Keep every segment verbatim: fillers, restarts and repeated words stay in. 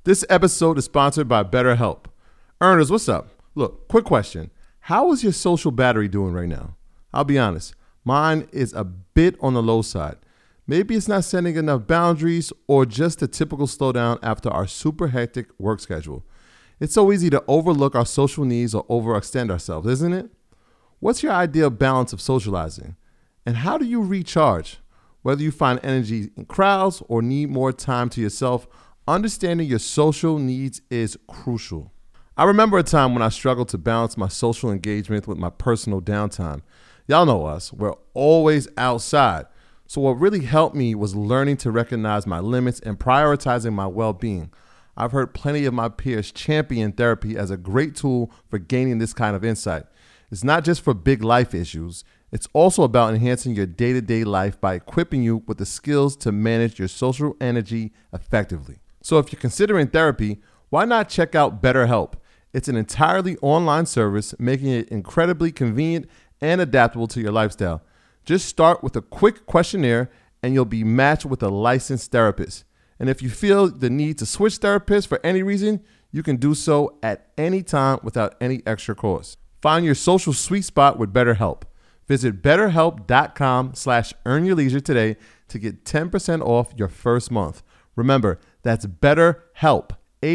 This episode is sponsored by BetterHelp. Earners, what's up? Look, quick question. How is your social battery doing right now? I'll be honest, mine is a bit on the low side. Maybe it's not setting enough boundaries or just a typical slowdown after our super hectic work schedule. It's so easy to overlook our social needs or overextend ourselves, isn't it? What's your ideal balance of socializing? And how do you recharge? Whether you find energy in crowds or need more time to yourself, understanding your social needs is crucial. I remember a time when I struggled to balance my social engagement with my personal downtime. Y'all know us, we're always outside. So what really helped me was learning to recognize my limits and prioritizing my well-being. I've heard plenty of my peers champion therapy as a great tool for gaining this kind of insight. It's not just for big life issues. It's also about enhancing your day-to-day life by equipping you with the skills to manage your social energy effectively. So if you're considering therapy, why not check out BetterHelp? It's an entirely online service, making it incredibly convenient and adaptable to your lifestyle. Just start with a quick questionnaire and you'll be matched with a licensed therapist. And if you feel the need to switch therapists for any reason, you can do so at any time without any extra cost. Find your social sweet spot with BetterHelp. Visit betterhelp.com slash earn your leisure today to get ten percent off your first month. Remember, that's BetterHelp,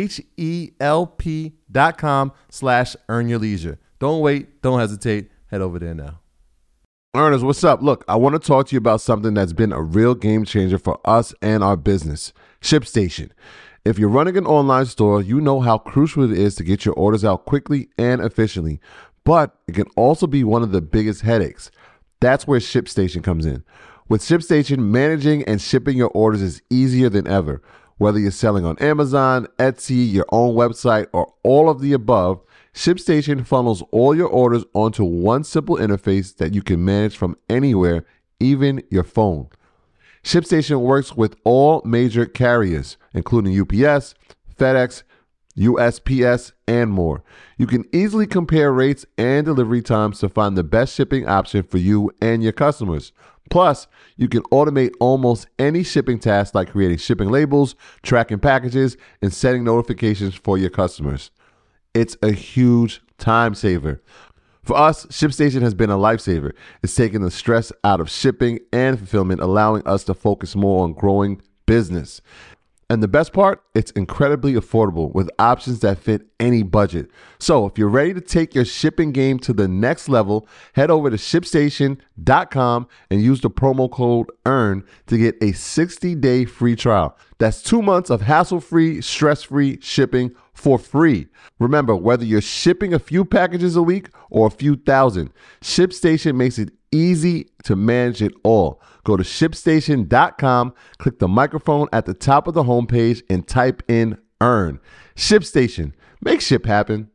H-E-L-P dot com slash earn your leisure. Don't wait. Don't hesitate. Head over there now. Earners, what's up? Look, I want to talk to you about something that's been a real game changer for us and our business, ShipStation. If you're running an online store, you know how crucial it is to get your orders out quickly and efficiently, but it can also be one of the biggest headaches. That's where ShipStation comes in. With ShipStation, managing and shipping your orders is easier than ever. Whether you're selling on Amazon, Etsy, your own website, or all of the above, ShipStation funnels all your orders onto one simple interface that you can manage from anywhere, even your phone. ShipStation works with all major carriers, including U P S, FedEx, U S P S, and more. You can easily compare rates and delivery times to find the best shipping option for you and your customers. Plus, you can automate almost any shipping task like creating shipping labels, tracking packages, and setting notifications for your customers. It's a huge time saver. For us, ShipStation has been a lifesaver. It's taken the stress out of shipping and fulfillment, allowing us to focus more on growing business. And the best part, it's incredibly affordable with options that fit any budget. So if you're ready to take your shipping game to the next level, head over to ship station dot com and use the promo code EARN to get a sixty-day free trial. That's two months of hassle-free, stress-free shipping for free. Remember, whether you're shipping a few packages a week or a few thousand, ShipStation makes it easy to manage it all. Go to ship station dot com, click the microphone at the top of the homepage, and type in EARN. ShipStation, make ship happen.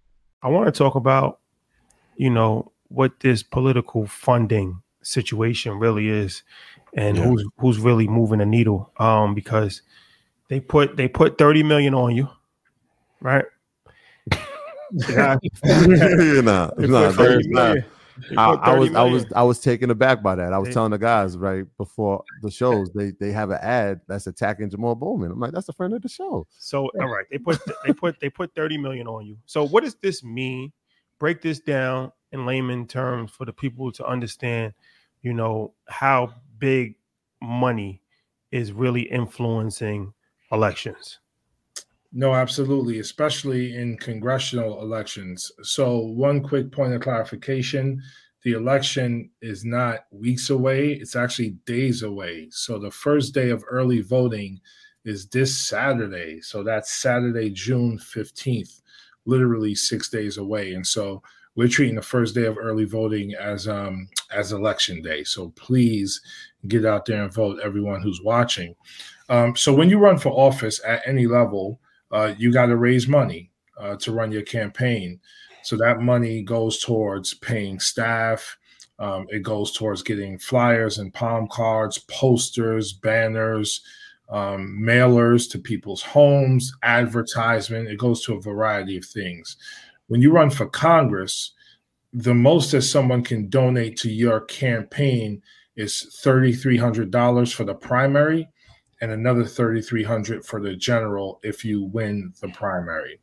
I want to talk about, you know, what this political funding situation really is, and yeah. who's who's really moving the needle. Um, because they put they put thirty million on you, right? Yeah, nah, nah, there's not. I, I was million. I was I was taken aback by that. I was they, telling the guys right before the shows they they have an ad that's attacking Jamal Bowman. I'm like, that's a friend of the show. So all right, they put they put they put thirty million on you. So what does this mean? Break this down in layman terms for the people to understand, you know, how big money is really influencing elections. No, absolutely, especially in congressional elections. So one quick point of clarification, the election is not weeks away, it's actually days away. So the first day of early voting is this Saturday. So that's Saturday, June fifteenth, literally six days away. And so we're treating the first day of early voting as um, as election day. So please get out there and vote, everyone who's watching. Um, so when you run for office at any level, Uh, you got to raise money uh, to run your campaign. So that money goes towards paying staff. Um, it goes towards getting flyers and palm cards, posters, banners, um, mailers to people's homes, advertisement. It goes to a variety of things. When you run for Congress, the most that someone can donate to your campaign is three thousand three hundred dollars for the primary and another thirty-three hundred for the general if you win the primary.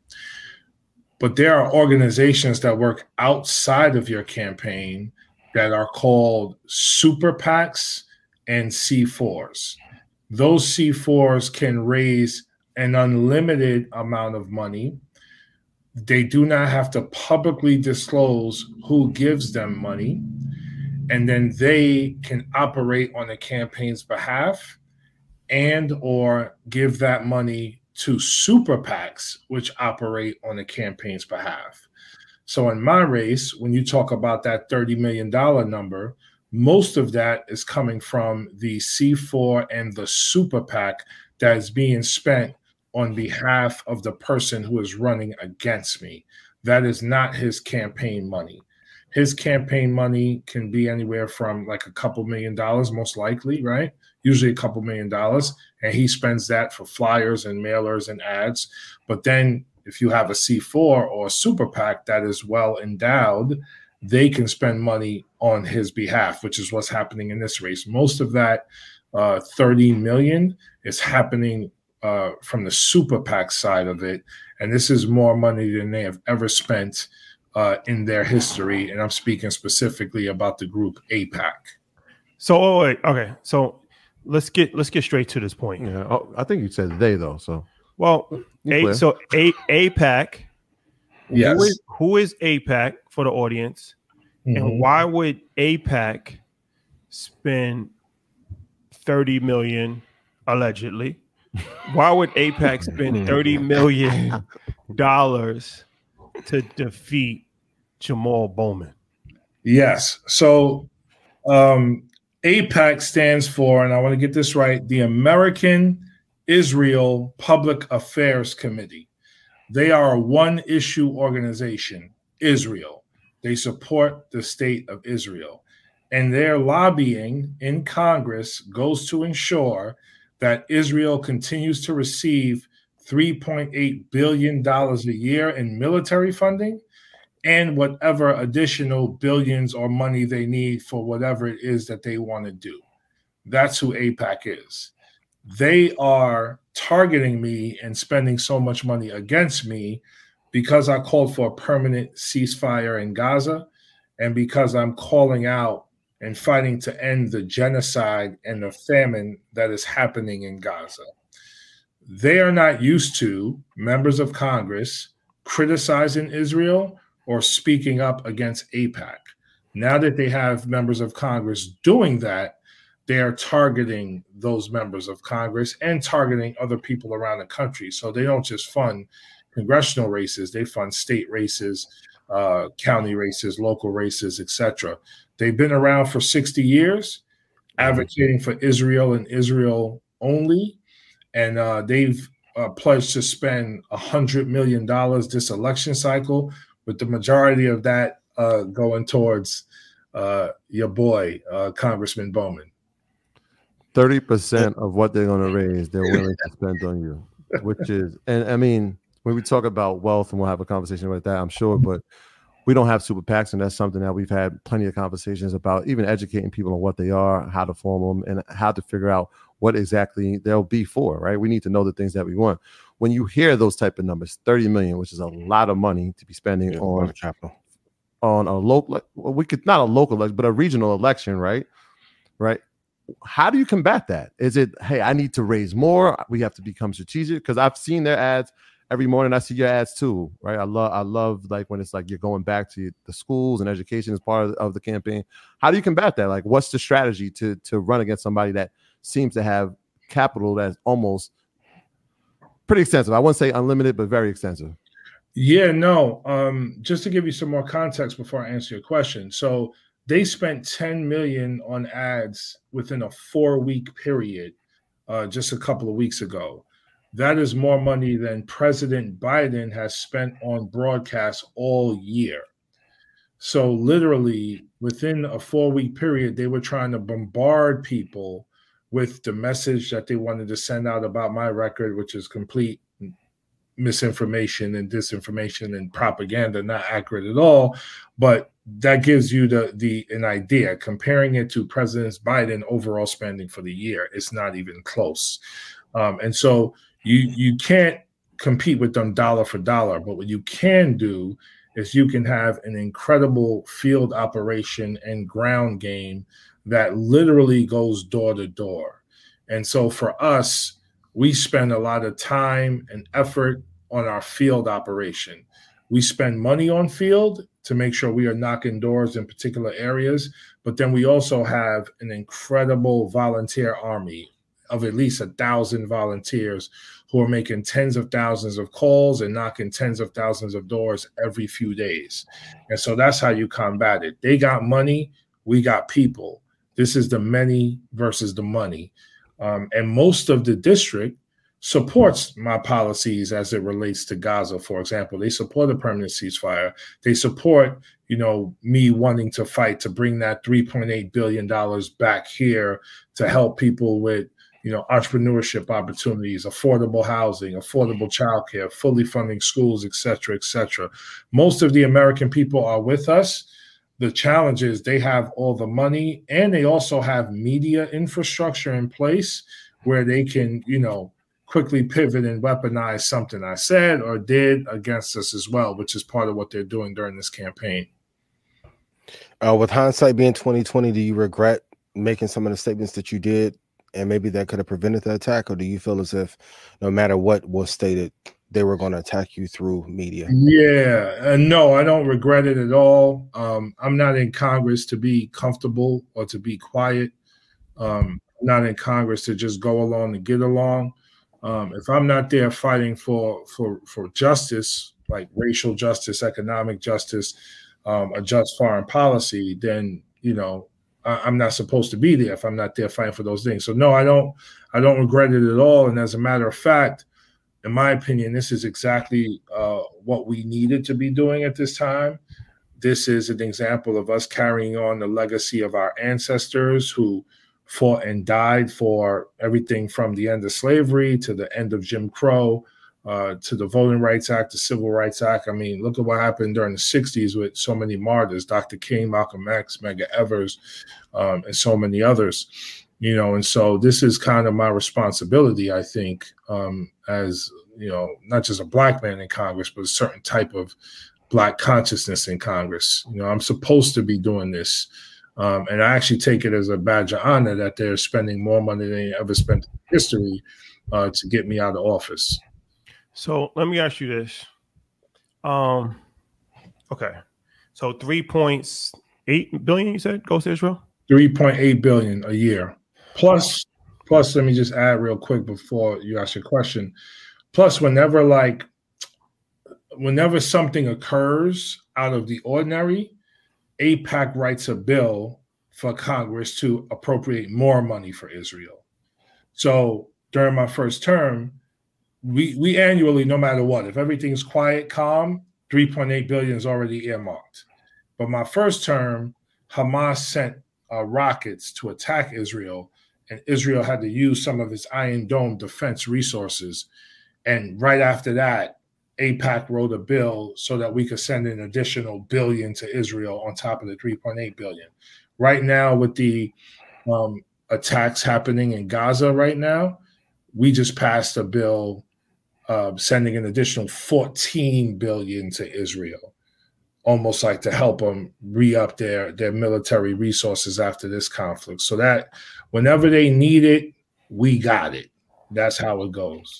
But there are organizations that work outside of your campaign that are called super PACs and C fours. Those C fours can raise an unlimited amount of money. They do not have to publicly disclose who gives them money. And then they can operate on the campaign's behalf and or give that money to super PACs, which operate on the campaign's behalf. So in my race, when you talk about that thirty million dollars number, most of that is coming from the C four and the super PAC that is being spent on behalf of the person who is running against me. That is not his campaign money. His campaign money can be anywhere from like a couple million dollars, most likely, right? Usually a couple million dollars. And he spends that for flyers and mailers and ads. But then if you have a C four or a super PAC that is well endowed, they can spend money on his behalf, which is what's happening in this race. Most of that uh, thirty million is happening uh, from the super PAC side of it. And this is more money than they have ever spent uh, in their history. And I'm speaking specifically about the group AIPAC. So, oh, wait, okay. So let's get let's get straight to this point. Yeah, oh, I think you said they though. So, well, a, so a AIPAC. Yes. Who is, who is AIPAC for the audience, mm-hmm. and why would AIPAC spend thirty million allegedly? Why would AIPAC spend thirty million dollars to defeat Jamal Bowman? Yes. So um, AIPAC stands for, and I want to get this right, the American Israel Public Affairs Committee. They are a one-issue organization, Israel. They support the state of Israel. And their lobbying in Congress goes to ensure that Israel continues to receive three point eight billion dollars a year in military funding and whatever additional billions or money they need for whatever it is that they want to do. That's who AIPAC is. They are targeting me and spending so much money against me because I called for a permanent ceasefire in Gaza and because I'm calling out and fighting to end the genocide and the famine that is happening in Gaza. They are not used to members of Congress criticizing Israel or speaking up against AIPAC. Now that they have members of Congress doing that, they are targeting those members of Congress and targeting other people around the country. So they don't just fund congressional races, they fund state races, uh, county races, local races, et cetera. They've been around for sixty years, advocating for Israel and Israel only. And uh, they've uh, pledged to spend one hundred million dollars this election cycle, with the majority of that uh, going towards uh, your boy, uh, Congressman Bowman. thirty percent of what they're going to raise, they're willing to spend on you, which is, and I mean, when we talk about wealth, and we'll have a conversation about that, I'm sure, but we don't have super PACs, and that's something that we've had plenty of conversations about, even educating people on what they are, how to form them, and how to figure out what exactly they'll be for, right? We need to know the things that we want. When you hear those type of numbers, thirty million, which is a lot of money to be spending yeah, on capital, on a local, well, we could not a local, but a regional election, right? Right. How do you combat that? Is it, hey, I need to raise more, we have to become strategic? Because I've seen their ads every morning. I see your ads too, right? I love, I love like when it's like you're going back to the schools and education as part of, of the campaign. How do you combat that? Like, what's the strategy to to run against somebody that seems to have capital that's almost pretty extensive? I wouldn't say unlimited, but very extensive. Yeah, no. Um, just to give you some more context before I answer your question. So they spent ten million dollars on ads within a four-week period uh, just a couple of weeks ago. That is more money than President Biden has spent on broadcasts all year. So literally within a four-week period, they were trying to bombard people with the message that they wanted to send out about my record, which is complete misinformation and disinformation and propaganda, not accurate at all. But that gives you the the an idea. Comparing it to President Biden overall spending for the year, it's not even close. Um, and so you you can't compete with them dollar for dollar. But what you can do is you can have an incredible field operation and ground game that literally goes door to door. And so for us, we spend a lot of time and effort on our field operation. We spend money on field to make sure we are knocking doors in particular areas, but then we also have an incredible volunteer army of at least a thousand volunteers who are making tens of thousands of calls and knocking tens of thousands of doors every few days. And so that's how you combat it. They got money, we got people. This is the many versus the money. Um, and most of the district supports my policies as it relates to Gaza, for example. They support a permanent ceasefire. They support, you know, me wanting to fight to bring that three point eight billion dollars back here to help people with, you know, entrepreneurship opportunities, affordable housing, affordable childcare, fully funding schools, et cetera, et cetera. Most of the American people are with us. The challenge is they have all the money and they also have media infrastructure in place where they can, you know, quickly pivot and weaponize something I said or did against us as well, which is part of what they're doing during this campaign. Uh, with hindsight being twenty twenty, do you regret making some of the statements that you did and maybe that could have prevented the attack? Or do you feel as if no matter what was stated, they were going to attack you through media? Yeah, uh, no, I don't regret it at all. Um, I'm not in Congress to be comfortable or to be quiet. Um, I'm not in Congress to just go along and get along. Um, if I'm not there fighting for for for justice, like racial justice, economic justice, um, a just foreign policy, then you know I, I'm not supposed to be there if I'm not there fighting for those things. So no, I don't I don't regret it at all. And as a matter of fact, in my opinion, this is exactly uh, what we needed to be doing at this time. This is an example of us carrying on the legacy of our ancestors who fought and died for everything from the end of slavery to the end of Jim Crow, uh, to the Voting Rights Act, the Civil Rights Act. I mean, look at what happened during the sixties with so many martyrs, Doctor King, Malcolm X, Medgar Evers, um, and so many others. You know, and so this is kind of my responsibility, I think, um, as, you know, not just a black man in Congress, but a certain type of black consciousness in Congress. You know, I'm supposed to be doing this. Um, and I actually take it as a badge of honor that they're spending more money than they ever spent in history uh, to get me out of office. So let me ask you this. Um, okay. So three point eight billion, you said, goes to Israel? three point eight billion a year. Plus, plus, let me just add real quick before you ask your question. Plus, whenever like, whenever something occurs out of the ordinary, AIPAC writes a bill for Congress to appropriate more money for Israel. So during my first term, we we annually, no matter what, if everything's quiet, calm, three point eight billion is already earmarked. But my first term, Hamas sent uh, rockets to attack Israel, and Israel had to use some of its Iron Dome defense resources. And right after that, AIPAC wrote a bill so that we could send an additional billion to Israel on top of the three point eight billion. Right now, with the um, attacks happening in Gaza right now, we just passed a bill uh, sending an additional fourteen billion to Israel, almost like to help them re-up their, their military resources after this conflict. So that whenever they need it, we got it. That's how it goes.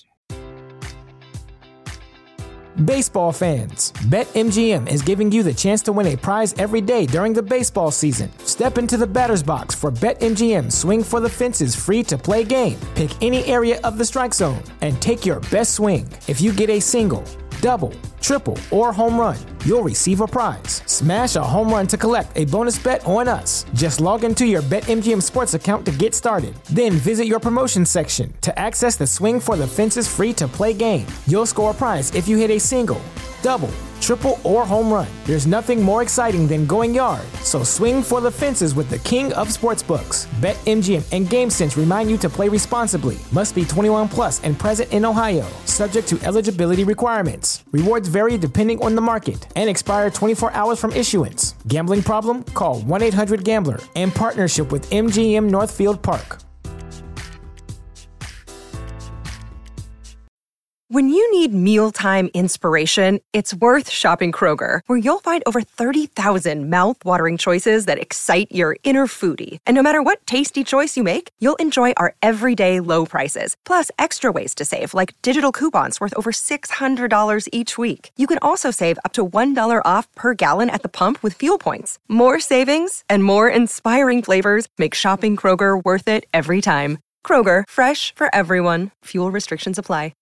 Baseball fans, BetMGM is giving you the chance to win a prize every day during the baseball season. Step into the batter's box for BetMGM Swing for the Fences free-to-play game. Pick any area of the strike zone and take your best swing. If you get a single, double, triple, or home run, you'll receive a prize. Smash a home run to collect a bonus bet on us. Just log into your BetMGM Sports account to get started. Then visit your promotions section to access the Swing for the Fences free-to-play game. You'll score a prize if you hit a single, double, triple, or home run. There's nothing more exciting than going yard. So swing for the fences with the king of sportsbooks. BetMGM and GameSense remind you to play responsibly. Must be twenty-one plus and present in Ohio. Subject to eligibility requirements. Rewards vary depending on the market and expire twenty-four hours from issuance. Gambling problem? Call one eight hundred gambler. In partnership with M G M Northfield Park. When you need mealtime inspiration, it's worth shopping Kroger, where you'll find over thirty thousand mouth-watering choices that excite your inner foodie. And no matter what tasty choice you make, you'll enjoy our everyday low prices, plus extra ways to save, like digital coupons worth over six hundred dollars each week. You can also save up to one dollar off per gallon at the pump with fuel points. More savings and more inspiring flavors make shopping Kroger worth it every time. Kroger, fresh for everyone. Fuel restrictions apply.